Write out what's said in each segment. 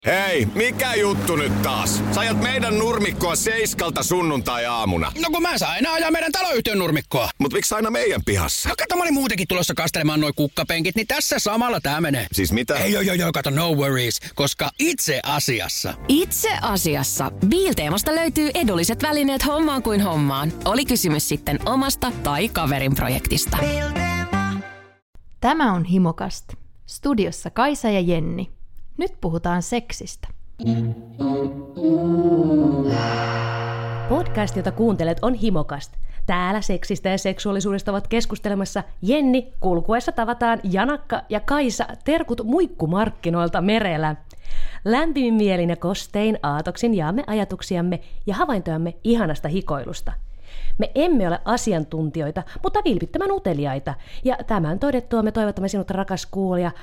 Hei, mikä juttu nyt taas? Sä ajat meidän nurmikkoa seiskalta sunnuntai-aamuna. No kun mä saan aina ajaa meidän taloyhtiön nurmikkoa. Mut miksi aina meidän pihassa? No kato, mä olin muutenkin tulossa kastelemaan noi kukkapenkit, niin tässä samalla tää menee. Siis mitä? Ei, kato, no worries, koska itse asiassa Biilteemasta löytyy edulliset välineet hommaan kuin hommaan. Oli kysymys sitten omasta tai kaverin projektista. Tämä on Himokast. Studiossa Kaisa ja Jenni. Nyt puhutaan seksistä. Podcast, jota kuuntelet, on Himokast. Täällä seksistä ja seksuaalisuudesta ovat keskustelemassa Jenni, kulkuessa tavataan Janakka ja Kaisa, terkut muikkumarkkinoilta merellä. Lämpimin mielin ja kostein aatoksin jaamme ajatuksiamme ja havaintojamme ihanasta hikoilusta. Me emme ole asiantuntijoita, mutta vilpittömän uteliaita. Ja tämän todettua me toivotamme sinut, rakas kuulija,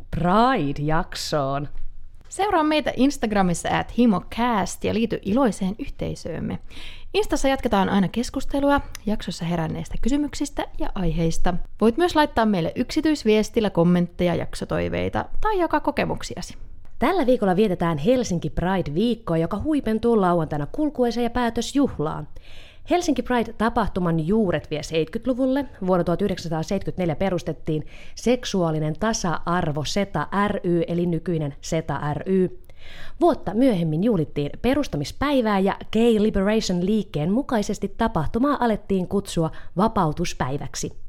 Pride-jaksoon. Seuraa meitä Instagramissa @himocast ja liity iloiseen yhteisöömme. Instassa jatketaan aina keskustelua jaksossa heränneistä kysymyksistä ja aiheista. Voit myös laittaa meille yksityisviestillä kommentteja, jaksotoiveita tai jakaa kokemuksiasi. Tällä viikolla vietetään Helsinki Pride-viikkoa, joka huipentuu lauantaina kulkueeseen ja päätösjuhlaan. Helsinki Pride-tapahtuman juuret vie 70-luvulle. Vuonna 1974 perustettiin seksuaalinen tasa-arvo SETA ry, eli nykyinen SETA ry. Vuotta myöhemmin juhlittiin perustamispäivää ja Gay Liberation-liikkeen mukaisesti tapahtumaa alettiin kutsua vapautuspäiväksi.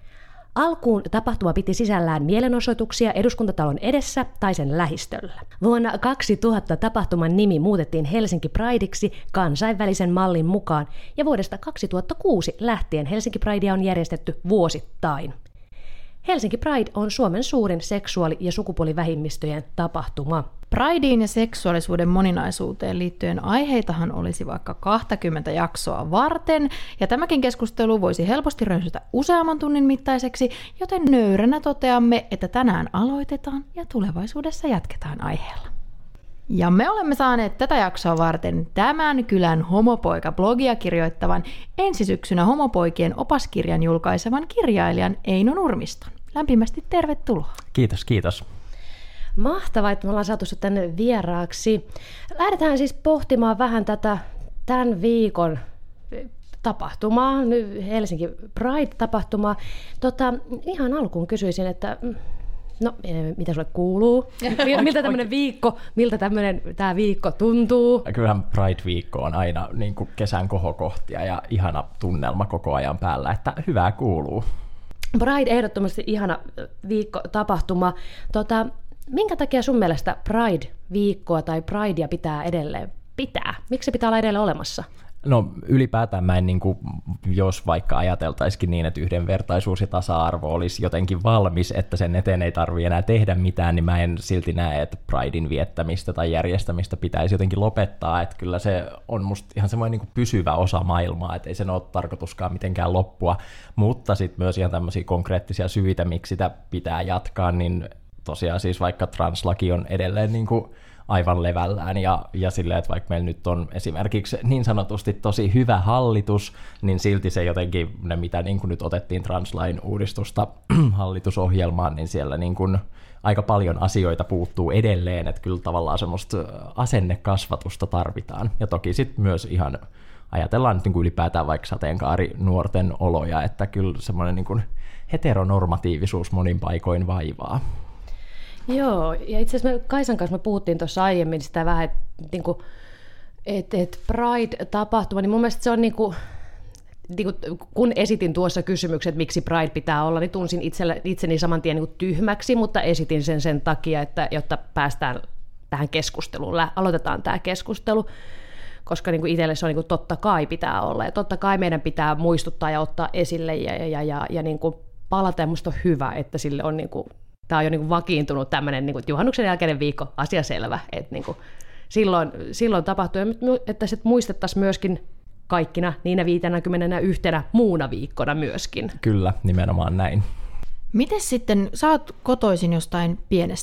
Alkuun tapahtuma piti sisällään mielenosoituksia Eduskuntatalon edessä tai sen lähistöllä. Vuonna 2000 tapahtuman nimi muutettiin Helsinki Prideiksi kansainvälisen mallin mukaan, ja vuodesta 2006 lähtien Helsinki Pridea on järjestetty vuosittain. Helsinki Pride on Suomen suurin seksuaali- ja sukupuolivähemmistöjen tapahtuma. Prideen ja seksuaalisuuden moninaisuuteen liittyen aiheitahan olisi vaikka 20 jaksoa varten, ja tämäkin keskustelu voisi helposti röysytä useamman tunnin mittaiseksi, joten nöyränä toteamme, että tänään aloitetaan ja tulevaisuudessa jatketaan aiheella. Ja me olemme saaneet tätä jaksoa varten Tämän kylän homopoika-blogia kirjoittavan ensi syksynä homopoikien opaskirjan julkaisevan kirjailijan Eino Nurmiston. Lämpimästi tervetuloa. Kiitos. Mahtavaa, että me ollaan saatu sinut tänne vieraaksi. Lähdetään siis pohtimaan vähän tätä tämän viikon tapahtumaa, Helsinki Pride-tapahtumaa. Ihan alkuun kysyisin, että no, mitä sulle kuuluu? Miltä tämmöinen viikko, tämä viikko tuntuu? Kyllähän Pride-viikko on aina niin kuin kesän kohokohtia ja ihana tunnelma koko ajan päällä, että hyvää kuuluu. Pride ehdottomasti ihana viikko tapahtuma. Minkä takia sun mielestä Pride-viikkoa tai Pridea pitää edelleen pitää? Miksi se pitää olla edelleen olemassa? No ylipäätään mä en, jos vaikka ajateltaisikin niin, että yhdenvertaisuus ja tasa-arvo olisi jotenkin valmis, että sen eteen ei tarvitse enää tehdä mitään, niin mä en silti näe, että Pridein viettämistä tai järjestämistä pitäisi jotenkin lopettaa. Että kyllä se on musta ihan semmoinen pysyvä osa maailmaa, että ei sen ole tarkoituskaan mitenkään loppua, mutta sitten myös ihan tämmöisiä konkreettisia syitä, miksi sitä pitää jatkaa, niin tosiaan siis vaikka translaki on edelleen aivan levällään ja silleen, että vaikka meillä nyt on esimerkiksi niin sanotusti tosi hyvä hallitus, niin silti se jotenkin, ne mitä nyt otettiin translain uudistusta hallitusohjelmaan, niin siellä aika paljon asioita puuttuu edelleen, että kyllä tavallaan semmoista asennekasvatusta tarvitaan. Ja toki sitten myös ihan ajatellaan nyt ylipäätään vaikka sateenkaarinuorten oloja, että kyllä semmoinen heteronormatiivisuus monin paikoin vaivaa. Joo, ja itse asiassa me Kaisan kanssa me puhuttiin tuossa aiemmin sitä vähän, että Pride-tapahtuma, niin mun mielestä se on kun esitin tuossa kysymyksen, että miksi Pride pitää olla, niin tunsin itseni saman tien tyhmäksi, mutta esitin sen takia, että jotta päästään tähän keskusteluun, aloitetaan tämä keskustelu, koska itselle se on totta kai pitää olla, ja totta kai meidän pitää muistuttaa ja ottaa esille ja palata, ja musta on hyvä, että sille on tämä on jo vakiintunut tämmöinen juhannuksen jälkeinen viikko, asia selvä, että silloin tapahtui, että sitten muistettaisiin myöskin kaikkina niinä 51 muuna viikkona myöskin. Kyllä, nimenomaan näin. Miten sitten, sä oot kotoisin jostain pienestä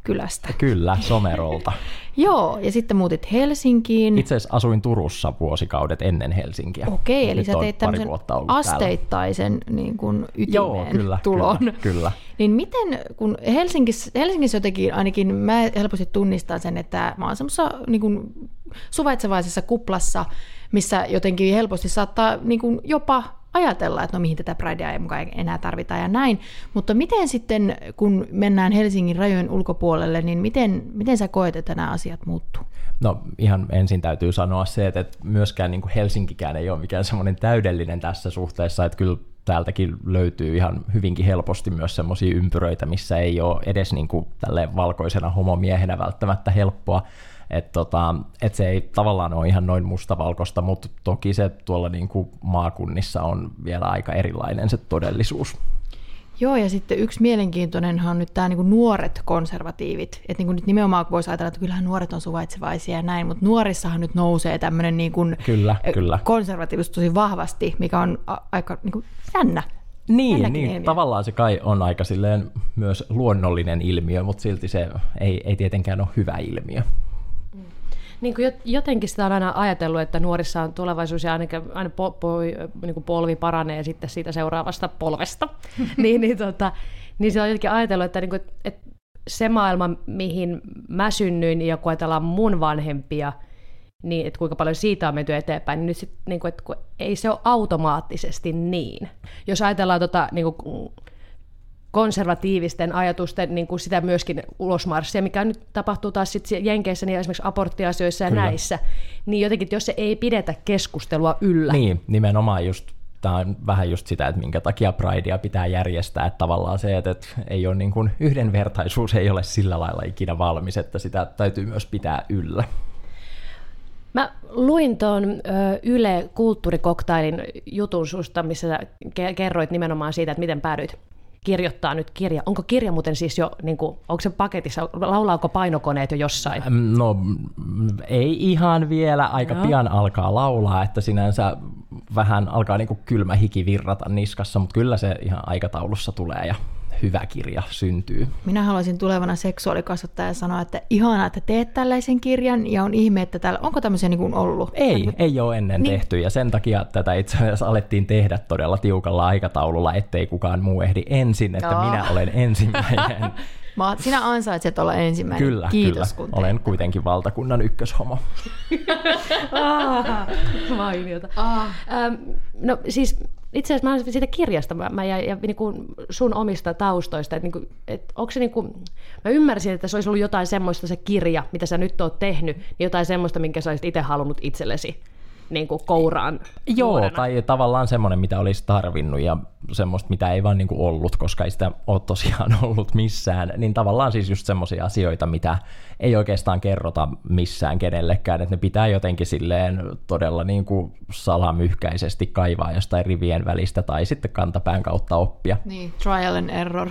kylästä. Kyllä, Somerolta. Joo, ja sitten muutit Helsinkiin. Itse asiassa asuin Turussa vuosikaudet ennen Helsinkiä. Okei, eli sä teit tämmöisen asteittaisen niin kuin ytimeen tulon. Kyllä. Niin miten, kun Helsingissä jotenkin ainakin mä helposti tunnistan sen, että mä oon semmoisessa niin kuin suvaitsevaisessa kuplassa, missä jotenkin helposti saattaa niin kuin jopa ajatella, että no mihin tätä Pridea ei mukaan enää tarvita ja näin. Mutta miten sitten, kun mennään Helsingin rajojen ulkopuolelle, niin miten sä koet, että nämä asiat muuttuu? No ihan ensin täytyy sanoa se, että myöskään niin kuin Helsinkikään ei ole mikään semmoinen täydellinen tässä suhteessa, että kyllä täältäkin löytyy ihan hyvinkin helposti myös semmoisia ympyröitä, missä ei ole edes niin kuin tälleen valkoisena homomiehenä välttämättä helppoa. Että se ei tavallaan ole ihan noin mustavalkoista, mutta toki se tuolla niin kuin maakunnissa on vielä aika erilainen se todellisuus. Joo, ja sitten yksi mielenkiintoinenhan on nyt tämä niin nuoret konservatiivit. Että niin nyt nimenomaan voisi ajatella, että kyllähän nuoret on suvaitsevaisia ja näin, mutta nuorissahan nyt nousee tämmöinen niin kyllä. konservatiivisuus tosi vahvasti, mikä on aika niin jännä. Niin, tavallaan se kai on aika silleen myös luonnollinen ilmiö, mutta silti se ei tietenkään ole hyvä ilmiö. Niin kuin jotenkin sitä on aina ajatellut, että nuorissa on tulevaisuus ja aina niin kuin polvi paranee sitten siitä seuraavasta polvesta. niin se on jotenkin ajatellut, että, niin kuin, että se maailma, mihin mä synnyin ja kun ajatellaan mun vanhempia, niin että kuinka paljon siitä on menty eteenpäin, niin nyt sit, niin kuin, että ei se ole automaattisesti niin. Jos ajatellaan niin kuin konservatiivisten ajatusten niin kuin sitä myöskin ulosmarssia, mikä nyt tapahtuu taas sitten Jenkeissä niin esimerkiksi aborttiasioissa ja näissä, niin jotenkin, jos se ei pidetä keskustelua yllä. Niin, nimenomaan just, tämä on vähän just sitä, että minkä takia Pridea pitää järjestää, että tavallaan se, että ei ole niin kuin yhdenvertaisuus ei ole sillä lailla ikinä valmis, että sitä täytyy myös pitää yllä. Mä luin tuon Yle Kulttuurikoktailin jutun susta, missä kerroit nimenomaan siitä, että miten päädyit kirjoittaa nyt kirja. Onko kirja muuten siis jo, niin kuin, onko se paketissa, laulaako painokoneet jo jossain? No ei ihan vielä, aika pian alkaa laulaa, että sinänsä vähän alkaa niin kuin kylmä hiki virrata niskassa, mutta kyllä se ihan aikataulussa tulee ja hyvä kirja syntyy. Minä haluaisin tulevana seksuaalikasvattaja sanoa, että ihanaa, että teet tällaisen kirjan ja on ihme, että täällä, onko tämmöisiä niin kuin ollut? Ei ole ennen tehty ja sen takia tätä itse asiassa alettiin tehdä todella tiukalla aikataululla, ettei kukaan muu ehdi ensin, että minä olen ensimmäinen. Sinä ansaitset olla ensimmäinen. Kyllä, kiitos, kyllä. Olen kuitenkin valtakunnan ykköshomo. Mainiota. No siis itse asiassa mä siitä kirjasta ja niin kuin sun omista taustoista, että, niin kuin, että onko se niin kuin, mä ymmärsin, että se olisi ollut jotain semmoista se kirja, mitä sä nyt oot tehnyt, niin jotain semmoista, minkä sä olisit itse halunnut itsellesi niin kuin kouraan. Joo, nuorena. Tai tavallaan semmoinen, mitä olisi tarvinnut ja semmoista, mitä ei vaan niin kuin ollut, koska ei sitä ole tosiaan ollut missään, niin tavallaan siis just semmoisia asioita, mitä ei oikeastaan kerrota missään kenellekään, että ne pitää jotenkin silleen todella niin kuin salamyhkäisesti kaivaa jostain rivien välistä tai sitten kantapään kautta oppia. Niin, trial and error.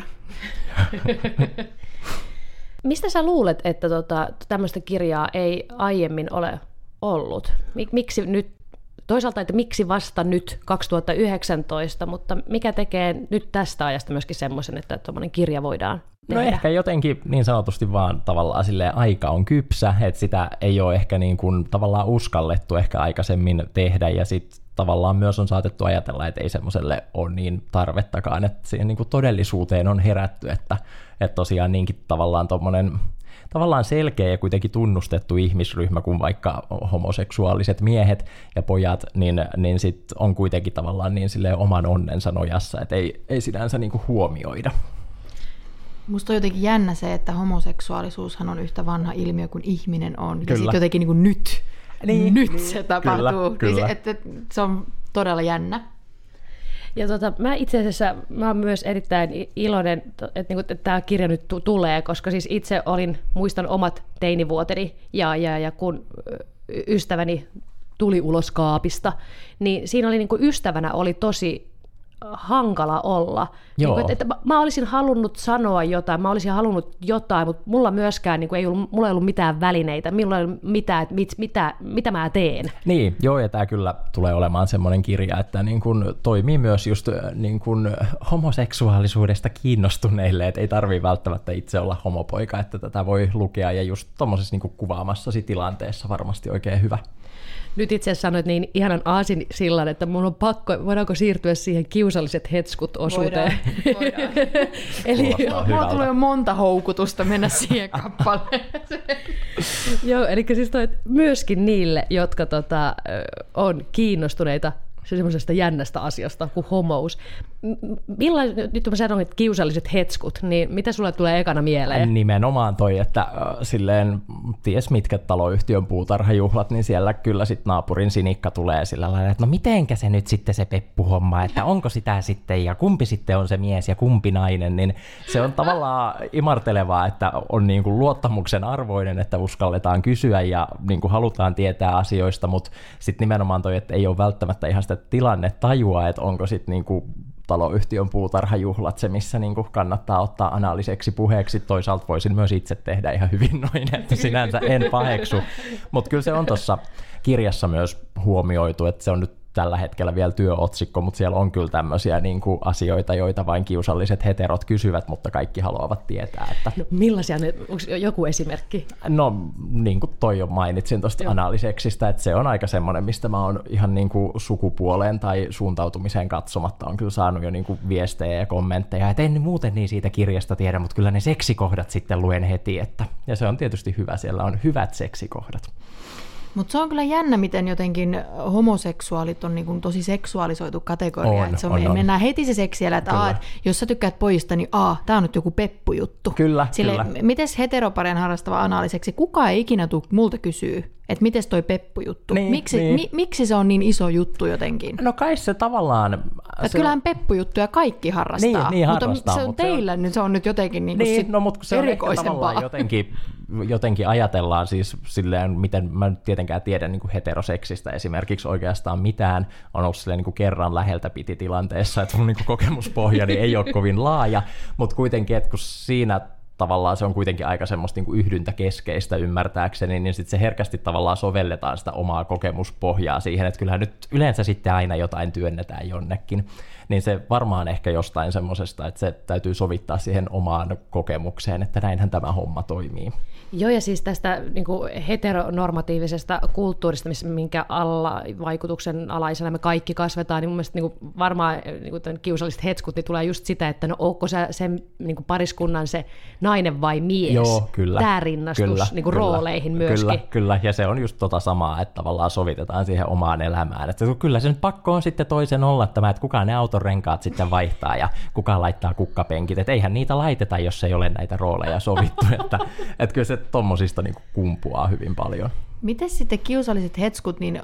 Mistä sä luulet, että tämmöistä kirjaa ei aiemmin ole ollut? Miksi nyt, toisaalta, että miksi vasta nyt 2019, mutta mikä tekee nyt tästä ajasta myöskin semmoisen, että tuommoinen kirja voidaan tehdä? No ehkä jotenkin niin sanotusti vaan tavallaan silleen aika on kypsä, että sitä ei ole ehkä niin kuin tavallaan uskallettu ehkä aikaisemmin tehdä ja sitten tavallaan myös on saatettu ajatella, että ei semmoiselle ole niin tarvettakaan, että siihen niin kuin todellisuuteen on herätty, että tosiaan niinkin tavallaan tommoinen tavallaan selkeä ja kuitenkin tunnustettu ihmisryhmä kuin vaikka homoseksuaaliset miehet ja pojat, niin sit on kuitenkin tavallaan niin silleen oman onnensa nojassa, että ei sinänsä niinku huomioida. Musta on jotenkin jännä se, että homoseksuaalisuushan on yhtä vanha ilmiö kuin ihminen on. Kyllä. Ja sitten jotenkin niin kuin nyt se tapahtuu. Kyllä. Että se on todella jännä. Ja mä itse asiassa mä oon myös erittäin iloinen, että tämä kirja nyt tulee, koska siis itse muistan omat teinivuoteni ja kun ystäväni tuli ulos kaapista, niin siinä oli niin kuin ystävänä oli tosi hankala olla. Niin, että mä olisin halunnut sanoa jotain, mutta mulla myöskään niin mulla ei ollut mitään välineitä, mulla ei ollut mitään, että mitä mä teen. Niin, joo, ja tämä kyllä tulee olemaan semmoinen kirja, että niin kun toimii myös just niin kun homoseksuaalisuudesta kiinnostuneille, että ei tarvitse välttämättä itse olla homopoika, että tätä voi lukea, ja just tuommoisessa niin kuvaamassasi tilanteessa varmasti oikein hyvä. Nyt itse asiassa sanoit niin ihanan aasinsillan, että mun on pakko, voidaanko siirtyä siihen kiusalliset hetskut-osuuteen? Voidaan. Eli mulla tulee monta houkutusta mennä siihen kappaleeseen. Joo, eli siis toi, myöskin niille, jotka on kiinnostuneita semmoisesta jännästä asiasta kuin homous. Nyt kun mä sanon, että kiusalliset hetskut, niin mitä sulle tulee ekana mieleen? Nimenomaan toi, että silleen ties mitkä taloyhtiön puutarhajuhlat, niin siellä kyllä sit naapurin sinikka tulee sillä lailla, että no mitenkä se nyt sitten se peppuhomma, että onko sitä sitten ja kumpi sitten on se mies ja kumpi nainen, niin se on tavallaan imartelevaa, että on niin kuin luottamuksen arvoinen, että uskalletaan kysyä ja niin kuin halutaan tietää asioista, mutta sitten nimenomaan toi, että ei ole välttämättä ihan sitä tilannetajua, että onko sitten niin kuin taloyhtiön puutarhajuhlat se, missä niin kuin kannattaa ottaa analyseksi puheeksi. Toisaalta voisin myös itse tehdä ihan hyvin noin, että sinänsä en paheksu. Mutta kyllä se on tuossa kirjassa myös huomioitu, että se on nyt tällä hetkellä vielä työotsikko, mutta siellä on kyllä tämmöisiä niin kuin asioita, joita vain kiusalliset heterot kysyvät, mutta kaikki haluavat tietää. Että... No, millaisia ne, onko joku esimerkki? No niin kuin toi jo mainitsin tuosta analyseksistä, että se on aika semmoinen, mistä mä oon ihan niin kuin sukupuoleen tai suuntautumiseen katsomatta on kyllä saanut jo niin kuin viestejä ja kommentteja, että en muuten niin siitä kirjasta tiedä, mutta kyllä ne seksikohdat sitten luen heti, että... ja se on tietysti hyvä, siellä on hyvät seksikohdat. Mutta se on kyllä jännä, miten jotenkin homoseksuaalit on niin tosi seksuaalisoitu kategoria. On. Mennään heti se seksiellä, että jos sä tykkäät pojista, niin tää on nyt joku peppujuttu. Kyllä. Mites heteroparien harrastava anaaliseksi? Kukaan ei ikinä tule multa kysyy, että mites toi peppujuttu? Miksi se on niin iso juttu jotenkin? No kai se tavallaan... Kyllähän peppujuttuja kaikki harrastaa. Niin harrastaa. Se on teillä, niin se on nyt jotenkin mutta se erikoisempaa. On jotenkin ajatellaan siis silleen, miten mä nyt tietenkään tiedän niin kuin heteroseksistä esimerkiksi oikeastaan mitään. On ollut silleen niin kuin kerran läheltä piti tilanteessa, että mun niin kuin kokemuspohjani ei ole kovin laaja, mutta kuitenkin, että kun siinä tavallaan se on kuitenkin aika semmoista niin kuin yhdyntäkeskeistä ymmärtääkseni, niin sitten se herkästi tavallaan sovelletaan sitä omaa kokemuspohjaa siihen, että kyllähän nyt yleensä sitten aina jotain työnnetään jonnekin, niin se varmaan ehkä jostain semmoisesta, että se täytyy sovittaa siihen omaan kokemukseen, että näinhän tämä homma toimii. Joo, ja siis tästä niin kuin heteronormatiivisesta kulttuurista, minkä alla vaikutuksen alaisena me kaikki kasvetaan, niin mun mielestä niin kuin varmaan niin kuin kiusalliset hetskut niin tulee just sitä, että no onko sä sen niin kuin pariskunnan se nainen vai mies? Joo, kyllä. Tämä rinnastus niin kuin rooleihin myöskin. Kyllä, ja se on just samaa, että tavallaan sovitetaan siihen omaan elämään. Että kyllä se nyt pakko on sitten toisen olla tämä, että kuka ne autorenkaat sitten vaihtaa ja kuka laittaa kukkapenkit. Että eihän niitä laiteta, jos ei ole näitä rooleja sovittu. Että kyllä se tommosista niin kuin kumpuaa hyvin paljon. Miten sitten kiusalliset hetskut, niin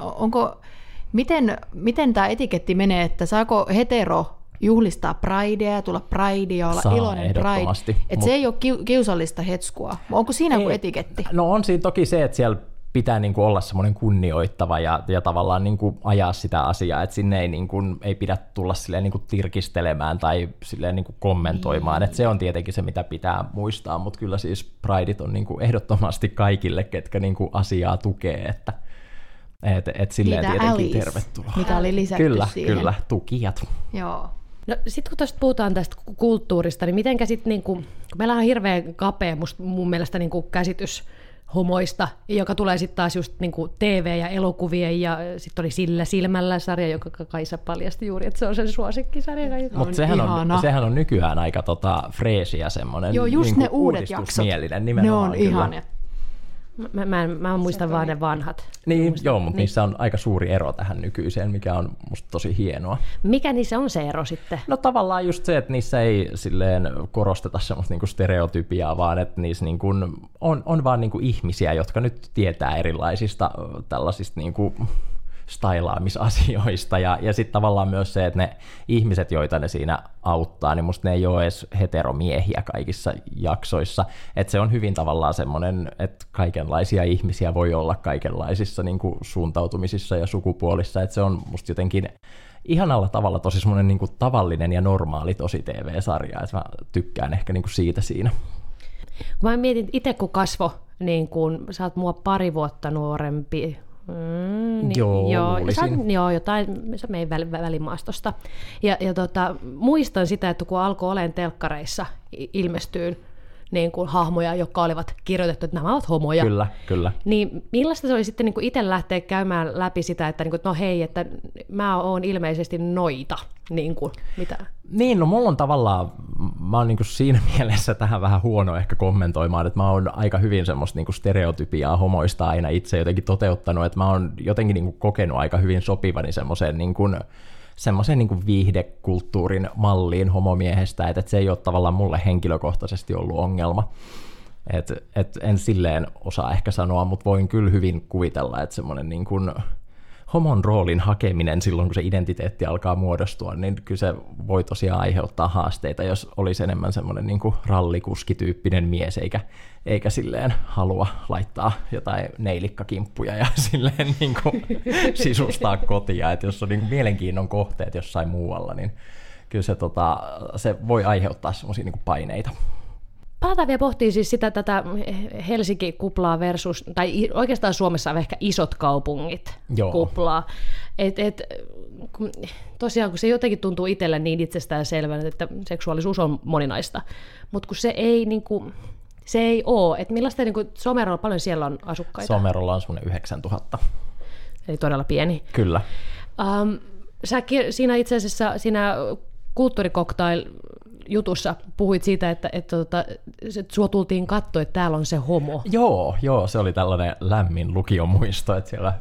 miten tämä etiketti menee, että saako hetero juhlistaa pridea ja tulla pridea ja olla iloinen pride? Että se ei ole kiusallista hetskua. Onko siinä joku etiketti? No on siinä toki se, että siellä pitää niin kuin olla semmoinen kunnioittava ja tavallaan niin kuin ajaa sitä asiaa, että sinne ei, niin kuin, ei pidä tulla silleen niin kuin tirkistelemään tai silleen niin kuin kommentoimaan, että se on tietenkin se, mitä pitää muistaa, mutta kyllä siis prideit on niin kuin ehdottomasti kaikille, ketkä niin kuin asiaa tukee, että silleen niitä tietenkin tervetuloa. Mitä oli lisätty siihen. Kyllä, tukijat. Joo. No sitten kun tuosta puhutaan tästä kulttuurista, niin mitenkä sitten, niin kun meillä on hirveän kapea mun mielestä niin kuin käsitys homoista, joka tulee sitten taas just niinku TV- ja elokuvien, ja sitten oli Sillä silmällä -sarja, joka Kaisa paljasti juuri, että se on sen suosikkisarja. Mutta sehän on nykyään aika freesiä semmoinen. Joo, just ne uudet jaksot. Ne on ihania. Mä muistan vaan ne vanhat. Niin, joo, mutta niissä on aika suuri ero tähän nykyiseen, mikä on musta tosi hienoa. Mikä niissä on se ero sitten? No tavallaan just se, että niissä ei silleen korosteta semmoista niinku stereotypiaa, vaan että niissä niinku on vaan niinku ihmisiä, jotka nyt tietää erilaisista tällaisista niinku stailaamisasioista, ja sitten tavallaan myös se, että ne ihmiset, joita ne siinä auttaa, niin musta ne ei ole edes heteromiehiä kaikissa jaksoissa, että se on hyvin tavallaan semmoinen, että kaikenlaisia ihmisiä voi olla kaikenlaisissa niin kuin suuntautumisissa ja sukupuolissa, että se on musta jotenkin ihanalla tavalla tosi semmoinen niin kuin tavallinen ja normaali tosi TV-sarja, että mä tykkään ehkä niin kuin siitä siinä. Kun mä mietin itse, kun kasvo, niin kun sä oot mua 2 vuotta nuorempi, jotain, se mei välimaastosta. Ja muistan sitä, että kun alkoi olemaan telkkareissa ilmestyyn niin kuin hahmoja, jotka olivat kirjoitettu, että nämä ovat homoja. Kyllä. Niin millaista se oli sitten niin kuin itse lähteä käymään läpi sitä, että, niin kuin, no hei, että mä oon ilmeisesti noita, niin kuin, mitä? Niin, no mulla on tavallaan, mä oon niin kuin siinä mielessä tähän vähän huono ehkä kommentoimaan, että mä oon aika hyvin semmoista niin kuin stereotypiaa homoista aina itse jotenkin toteuttanut, että mä oon jotenkin niin kuin kokenut aika hyvin sopivani semmoiseen niin kuin viihdekulttuurin malliin homomiehestä, että se ei ole tavallaan mulle henkilökohtaisesti ollut ongelma. Et en silleen osaa ehkä sanoa, mutta voin kyllä hyvin kuvitella, että semmoinen niin kuin homon roolin hakeminen silloin, kun se identiteetti alkaa muodostua, niin kyllä se voi tosiaan aiheuttaa haasteita, jos olisi enemmän semmoinen niin kuin rallikuskityyppinen mies, eikä silleen halua laittaa jotain neilikkakimppuja ja silleen niin kuin sisustaa kotia. Että jos on niin kuin mielenkiinnon kohteet jossain muualla, niin kyllä se voi aiheuttaa semmoisia niin kuin paineita. Palataan vielä pohtii siis tätä Helsinki-kuplaa versus, tai oikeastaan Suomessa on ehkä isot kaupungit kuplaa. Tosiaan kun se jotenkin tuntuu itselle niin itsestään selvänä, että seksuaalisuus on moninaista, mutta kun se ei ole, että millaista niin Somerolla, paljon siellä on asukkaita? Somerolla on semmoinen 9000. Eli todella pieni. Kyllä. Siinä itse asiassa siinä kulttuurikoktail jutussa puhuit siitä, että sua tultiin katsoa, että täällä on se homo. Joo, se oli tällainen lämmin lukiomuisto, että siellä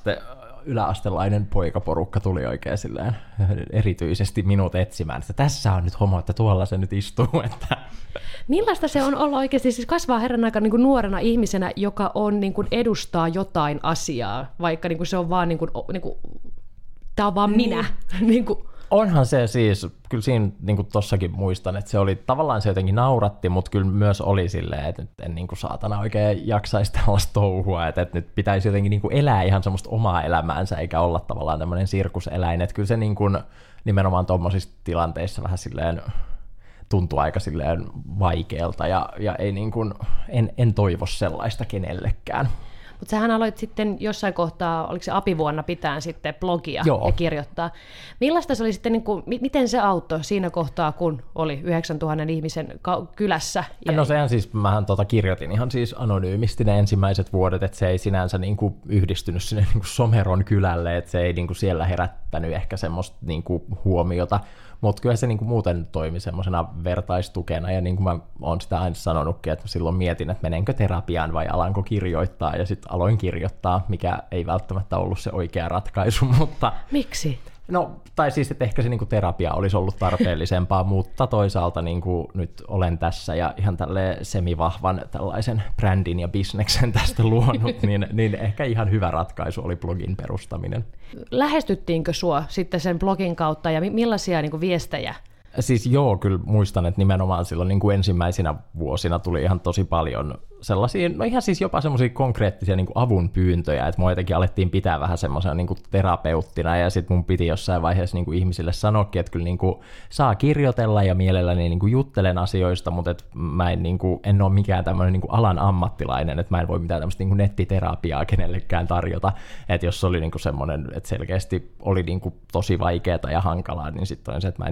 yläastelainen poikaporukka tuli oikein silleen erityisesti minut etsimään, että tässä on nyt homo, että tuolla se nyt istuu. Että. Millaista se on olla oikeasti, siis kasvaa herran aika niin kuin nuorena ihmisenä, joka on, niin kuin edustaa jotain asiaa, vaikka niin kuin se on vaan, niin kuin, tämä on vaan minä. Niin kuin. Onhan se siis, kyllä siinä niin tossakin muistan, että se oli tavallaan se jotenkin nauratti, mutta kyllä myös oli silleen, että nyt en niin kuin saatana oikein jaksaisi tällaista touhua, että nyt pitäisi jotenkin niin kuin elää ihan semmoista omaa elämäänsä, eikä olla tavallaan tämmöinen sirkuseläin, että kyllä se niin kuin, nimenomaan tuommoisissa tilanteissa vähän silleen tuntuu aika silleen vaikealta ja ei niin kuin, en toivo sellaista kenellekään. Mutta sähän aloit sitten jossain kohtaa, oliko se apivuonna pitää sitten blogia ja kirjoittaa. Millaista se oli sitten, niin kuin, miten se auttoi siinä kohtaa, kun oli 9000 ihmisen kylässä? No sehän siis, mähän kirjoitin ihan siis anonyymisti ne ensimmäiset vuodet, että se ei sinänsä niin kuin yhdistynyt sinne niin kuin Someron kylälle, että se ei niin kuin siellä herättänyt ehkä semmoista niin kuin huomiota. Mutta kyllä se niinku muuten toimi semmoisena vertaistukena, ja niin kuin mä oon sitä aina sanonutkin, että silloin mietin, että menenkö terapiaan vai alanko kirjoittaa, ja sitten aloin kirjoittaa, mikä ei välttämättä ollut se oikea ratkaisu, mutta. Miksi? No, tai siis, että ehkä se niinku terapia olisi ollut tarpeellisempaa, mutta toisaalta niinku nyt olen tässä ja ihan tälleen semivahvan tällaisen brändin ja bisneksen tästä luonut, niin ehkä ihan hyvä ratkaisu oli blogin perustaminen. Lähestyttiinkö sua sitten sen blogin kautta ja millaisia niinku viestejä? Siis joo, kyllä muistan, että nimenomaan silloin niin kuin ensimmäisinä vuosina tuli ihan tosi paljon sellaisia, no ihan siis jopa semmoisia konkreettisia niin kuin avun pyyntöjä, että mua jotenkin alettiin pitää vähän semmoisena niin kuin terapeuttina, ja sitten mun piti jossain vaiheessa niin kuin ihmisille sanoakin, että kyllä niin kuin saa kirjoitella ja mielelläni niin kuin juttelen asioista, mutta että mä en ole mikään tämmöinen niin kuin alan ammattilainen, että mä en voi mitään tämmöistä niin kuin nettiterapiaa kenellekään tarjota, että jos oli niin kuin semmoinen, että selkeästi oli niin kuin tosi vaikeaa ja hankalaa, niin sitten on se, että mä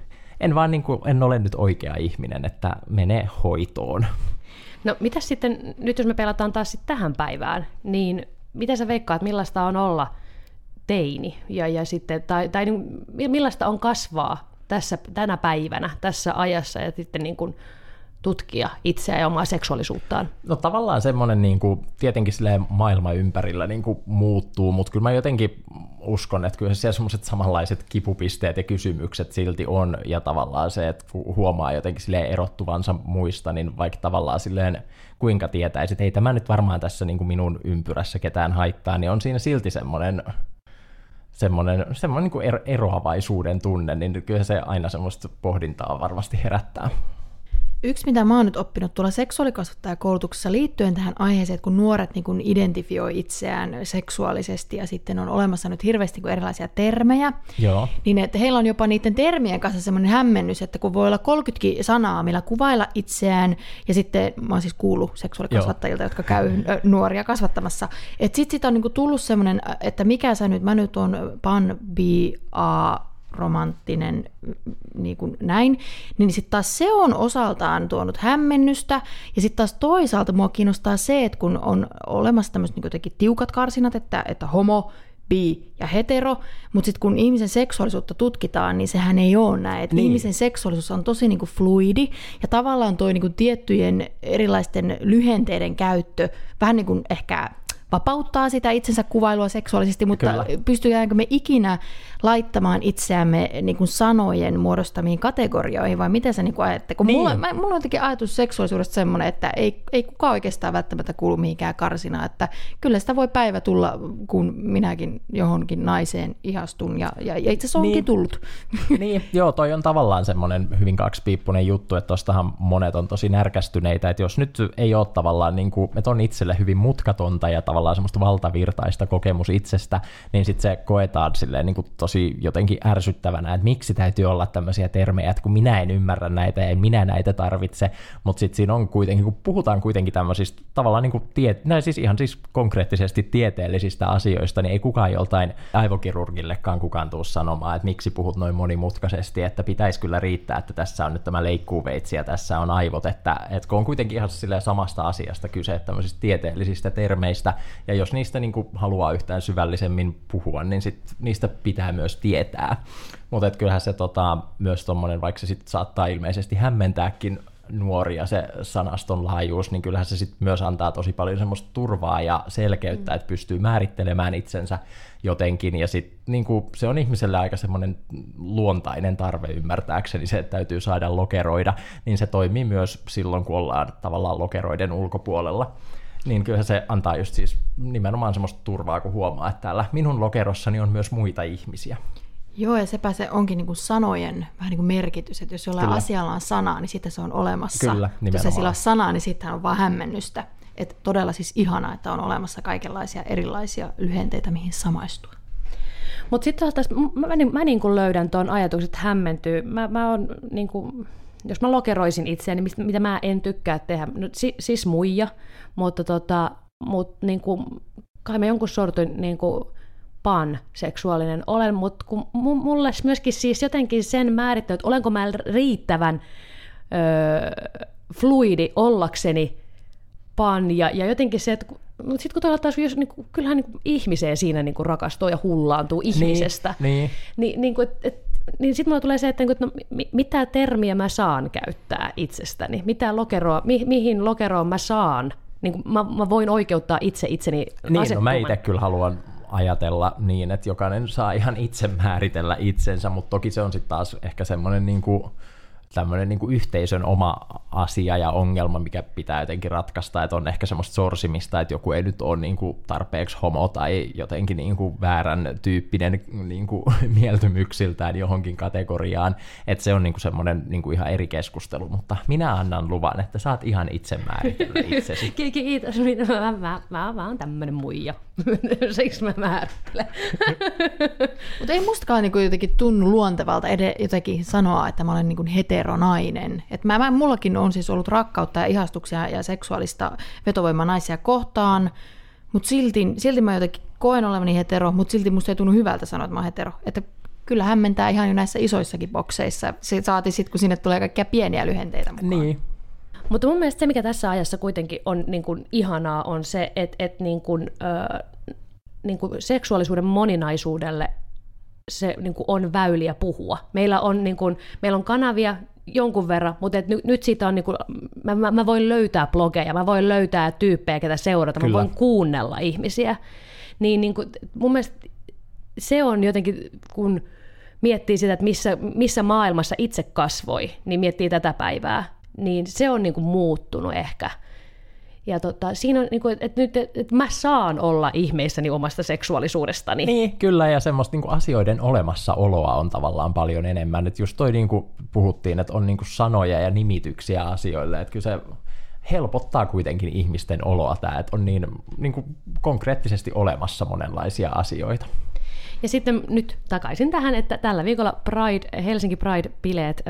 en ole nyt oikea ihminen, että mene hoitoon. No mitäs sitten, nyt jos me pelataan taas sitten tähän päivään, niin mitä sä veikkaat, millaista on olla teini ja sitten, tai millaista on kasvaa tänä päivänä, tässä ajassa ja sitten niin kuin tutkia itseä ja omaa seksuaalisuuttaan? No tavallaan semmoinen, niin kuin, tietenkin maailma ympärillä niin kuin muuttuu, mutta kyllä mä jotenkin uskon, että kyllä siellä semmoiset samanlaiset kipupisteet ja kysymykset silti on, ja tavallaan se, että huomaa jotenkin erottuvansa muista, niin vaikka tavallaan silleen kuinka tietäisi, että ei tämä nyt varmaan tässä niin kuin minun ympyrässä ketään haittaa, niin on siinä silti semmoinen niin kuin eroavaisuuden tunne, niin kyllä se aina semmoista pohdintaa varmasti herättää. Yksi, mitä mä oon nyt oppinut tuolla seksuaalikasvattajakoulutuksessa liittyen tähän aiheeseen, että kun nuoret niin kun identifioi itseään seksuaalisesti ja sitten on olemassa nyt hirveästi erilaisia termejä, Joo. niin että heillä on jopa niiden termien kanssa semmoinen hämmennys, että kun voi olla 30 sanaa, millä kuvailla itseään, ja sitten mä oon siis kuullut seksuaalikasvattajilta, jotka käy nuoria kasvattamassa, että sitten on niin kun tullut semmoinen, että mikä sä nyt, mä nyt on romanttinen, niin kuin näin, niin sitten taas se on osaltaan tuonut hämmennystä, ja sitten taas toisaalta mua kiinnostaa se, että kun on olemassa tämmöiset niin jotenkin tiukat karsinat, että homo, bi ja hetero, mutta sitten kun ihmisen seksuaalisuutta tutkitaan, niin sehän ei ole näin, että ihmisen seksuaalisuus on tosi niin kuin fluidi, ja tavallaan toi niin kuin tiettyjen erilaisten lyhenteiden käyttö vähän niin kuin ehkä vapauttaa sitä itsensä kuvailua seksuaalisesti, mutta kyllä. Pystytäänkö me ikinä laittamaan itseämme niin kuin sanojen muodostamiin kategorioihin, vai miten sä niin ajattelet? Kun mulla on jotenkin ajatus seksuaalisuudesta semmoinen, että ei kukaan oikeastaan välttämättä kuulu mihinkään karsinaan, että kyllä sitä voi päivä tulla, kun minäkin johonkin naiseen ihastun, ja itse asiassa onkin tullut. Niin, joo, toi on tavallaan semmoinen hyvin kaksipiippunen juttu, että tostahan monet on tosi närkästyneitä, että jos nyt ei ole tavallaan, niin kuin, että on itselle hyvin mutkatonta ja tavallaan semmoista valtavirtaista kokemus itsestä, niin sitten se koetaan silleen niin kuin tosi jotenkin ärsyttävänä, että miksi täytyy olla tämmöisiä termejä, että kun minä en ymmärrä näitä ja minä näitä tarvitse, mutta sitten siinä on kuitenkin, kun puhutaan kuitenkin tämmöisistä tavallaan niin kuin siis ihan siis konkreettisesti tieteellisistä asioista, niin ei kukaan joltain aivokirurgillekaan kukaan tuu sanomaan, että miksi puhut noin monimutkaisesti, että pitäisi kyllä riittää, että tässä on nyt tämä leikkuuveitsi ja tässä on aivot, että kun on kuitenkin ihan silleen samasta asiasta kyse, tämmöisistä tieteellisistä termeistä, ja jos niistä niin kuin haluaa yhtään syvällisemmin puhua, niin sit niistä pitää myös tietää. Mutta kyllähän se myös tommonen, vaikka se sit saattaa ilmeisesti hämmentääkin nuoria se sanaston laajuus, niin kyllähän se sit myös antaa tosi paljon semmoista turvaa ja selkeyttä, että pystyy määrittelemään itsensä jotenkin, ja sit niin kuin se on ihmiselle aika semmoinen luontainen tarve ymmärtääkseni se, että täytyy saada lokeroida, niin se toimii myös silloin, kun ollaan tavallaan lokeroiden ulkopuolella. Niin kyllä se antaa just siis nimenomaan semmoista turvaa, kun huomaa, että täällä minun lokerossani on myös muita ihmisiä. Joo, ja sepä se onkin niin kuin sanojen vähän niin kuin merkitys, että jos jollain asialla on sanaa, niin sitten se on olemassa. Kyllä, jos ei sillä ole sanaa, niin sitten on vaan hämmennystä. Että todella siis ihanaa, että on olemassa kaikenlaisia erilaisia lyhenteitä, mihin samaistua. Mutta sitten mä niin kuin löydän tuon ajatuksen, että hämmentyy. Mä on niin kuin, jos mä lokeroisin itseäni, niin mitä mä en tykkää tehdä, no, siis muija, mutta niin kuin, kai mä jonkun sortin niin kuin panseksuaalinen olen, mutta kun mulle myöskin siis jotenkin sen määrittää, että olenko mä riittävän fluidi ollakseni pan, ja jotenkin se, että sitten kun toisaalta taas, kyllähän niin ihmiseen siinä niin rakastuu ja hullaantuu ihmisestä, niin sitten mulle tulee se, että no, mitä termiä mä saan käyttää itsestäni, mitä lokeroa, mihin lokeroon mä saan, niin mä voin oikeuttaa itseni niin, no mä itse kyllä haluan ajatella niin, että jokainen saa ihan itse määritellä itsensä, mutta toki se on sitten taas ehkä semmoinen tämmöinen niin kuin yhteisön oma asia ja ongelma, mikä pitää jotenkin ratkaista, että on ehkä semmoista sorsimista, että joku ei nyt ole niin kuin tarpeeksi homo tai jotenkin niin kuin väärän tyyppinen niin kuin mieltymyksiltään johonkin kategoriaan, että se on niin kuin semmoinen niin kuin ihan eri keskustelu, mutta minä annan luvan, että saat ihan itse määritellä itsesi. Kiitos, mä oon tämmöinen muija, siksi mä määrittelen. Mutta ei mustakaan niin kuin jotenkin tunnu luontevalta jotenkin sanoa, että mä olen niin kuin heteronainen. Että mullakin on siis ollut rakkautta ja ihastuksia ja seksuaalista vetovoimaa naisia kohtaan, mutta silti mä jotenkin koen olevani hetero, mutta silti musta ei tunnu hyvältä sanoa, että mä oon hetero. Että kyllä hämmentää ihan jo näissä isoissakin bokseissa. Se saati sitten, kun sinne tulee kaikkia pieniä lyhenteitä mukaan. Niin. Mutta mun mielestä se, mikä tässä ajassa kuitenkin on niin kuin ihanaa, on se, että niin kuin seksuaalisuuden moninaisuudelle se niin kuin on väyliä puhua. Meillä on kanavia jonkun verran, mutta nyt siitä on, niin kuin, mä voin löytää blogeja, mä voin löytää tyyppejä, ketä seurata, Kyllä. Mä voin kuunnella ihmisiä. Niin kuin, mun mielestä se on jotenkin, kun miettii sitä, että missä maailmassa itse kasvoi, niin miettii tätä päivää, niin se on niin kuin muuttunut ehkä. Ja siinä on, niin kuin, että nyt että mä saan olla ihmeissäni omasta seksuaalisuudestani. Niin, kyllä, ja semmoista niin kuin asioiden olemassaoloa on tavallaan paljon enemmän. Että just toi niin kuin puhuttiin, että on niin kuin sanoja ja nimityksiä asioille, että kyllä se helpottaa kuitenkin ihmisten oloa tämä, että on niin kuin konkreettisesti olemassa monenlaisia asioita. Ja sitten nyt takaisin tähän, että tällä viikolla Helsinki Pride-bileet,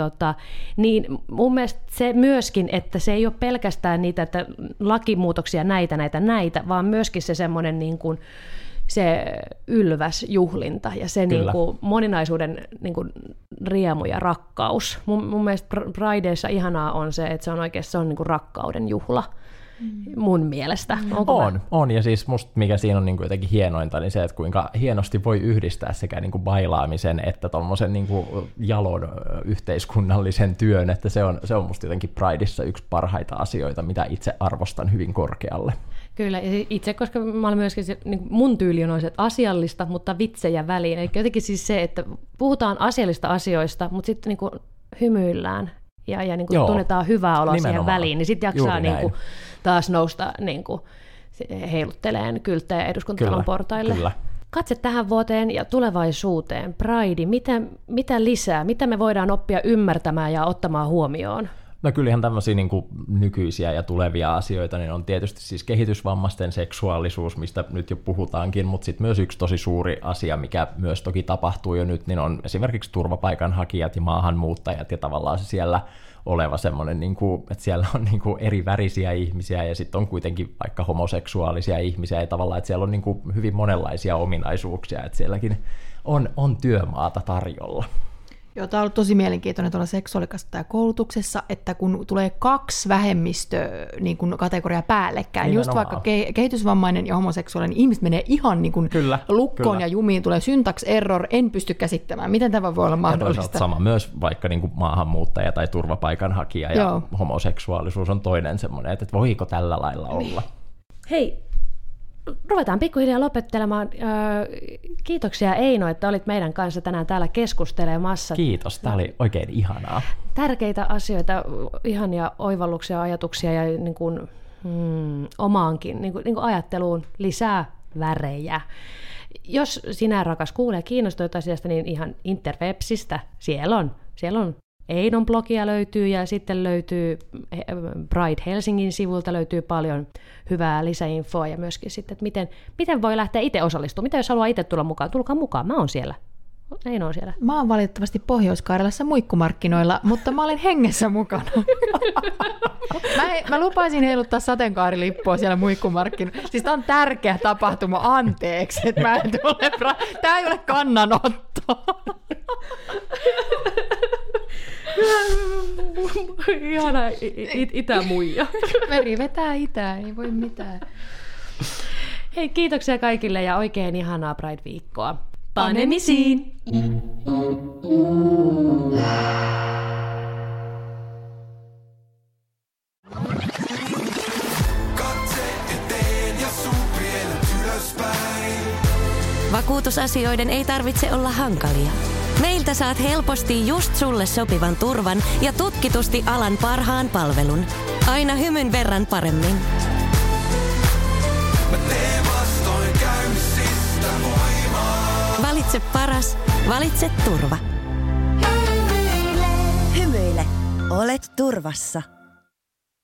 niin mun mielestä se myöskin, että se ei ole pelkästään niitä että lakimuutoksia näitä, vaan myöskin se semmoinen niin kuin se ylväs juhlinta ja se niin kuin moninaisuuden niin kuin riemu ja rakkaus. Mun mielestä Prideissa ihanaa on se, että se on oikeasti se on niin kuin rakkauden juhla. Mun mielestä. On, ja siis musta mikä siinä on niin kuin jotenkin hienointa, niin se, että kuinka hienosti voi yhdistää sekä niin kuin bailaamisen että tommosen niin kuin jalon yhteiskunnallisen työn, että se on musta jotenkin Prideissa yksi parhaita asioita, mitä itse arvostan hyvin korkealle. Kyllä, ja itse, koska mä olen myöskin, niin mun tyyli on asiallista, mutta vitsejä väliin. Eli jotenkin siis se, että puhutaan asiallista asioista, mutta sitten niin kuin hymyillään ja niin kuin tunnetaan hyvää oloa siihen väliin, niin sitten jaksaa niin kuin taas nousta niin kuin heilutteleen kylttejä Eduskuntatalon portaille. Kyllä. Katse tähän vuoteen ja tulevaisuuteen. Pride, mitä lisää? Mitä me voidaan oppia ymmärtämään ja ottamaan huomioon? No kyllähän tämmöisiä niin kuin nykyisiä ja tulevia asioita, niin on tietysti siis kehitysvammaisten seksuaalisuus, mistä nyt jo puhutaankin, mutta sitten myös yksi tosi suuri asia, mikä myös toki tapahtuu jo nyt, niin on esimerkiksi turvapaikanhakijat ja maahanmuuttajat ja tavallaan se siellä oleva semmoinen, niin kuin, että siellä on niin kuin eri värisiä ihmisiä ja sitten on kuitenkin vaikka homoseksuaalisia ihmisiä ja tavallaan, että siellä on niin kuin hyvin monenlaisia ominaisuuksia, että sielläkin on työmaata tarjolla. Joo, tämä on ollut tosi mielenkiintoinen tuolla seksuaalikasvattajakoulutuksessa, että kun tulee 2 vähemmistökategoriaa päällekkäin, just vaikka kehitysvammainen ja homoseksuaalinen, ihmiset menee ihan niin kuin lukkoon ja jumiin, tulee syntax error, en pysty käsittämään. Miten tämä voi olla mahdollista? Sama myös vaikka niin kuin maahanmuuttaja tai turvapaikanhakija ja homoseksuaalisuus on toinen semmoinen, että voiko tällä lailla olla? Hei, ruvetaan pikkuhiljaa lopettelemaan. Kiitoksia Eino, että olit meidän kanssa tänään täällä keskustelemassa. Kiitos, tämä oli oikein ihanaa. Tärkeitä asioita, ihania oivalluksia, ajatuksia ja niin kuin, omaankin niin kuin ajatteluun lisää värejä. Jos sinä, rakas kuulija, kiinnostuit asiasta, niin ihan Interwebsistä siellä on Einon blogia löytyy ja sitten löytyy Pride Helsingin sivulta löytyy paljon hyvää lisäinfoa ja myöskin sitten, että miten voi lähteä itse osallistumaan. Mitä jos haluaa itse tulla mukaan? Tulkaa mukaan, mä oon siellä. Eino on siellä. Mä oon valitettavasti Pohjois-Karjalassa muikkumarkkinoilla, mutta mä olen hengessä mukana. Mä lupaisin heiluttaa sateenkaarilippua siellä muikkumarkkinoilla. Siis tää on tärkeä tapahtuma, anteeksi, että mä en tule. Tää ei ole kannanotto. Ihana itämuija. Meri vetää itää, ei voi mitään. Hei, kiitoksia kaikille ja oikein ihanaa Pride-viikkoa. Panemisiin! Katse eteen ja suupielet ylöspäin. Vakuutusasioiden ei tarvitse olla hankalia. Meiltä saat helposti just sulle sopivan turvan ja tutkitusti alan parhaan palvelun. Aina hymyn verran paremmin. Mä teen vastoinkäymisistä voimaa. Valitse paras, valitse turva. Hymyile, olet turvassa.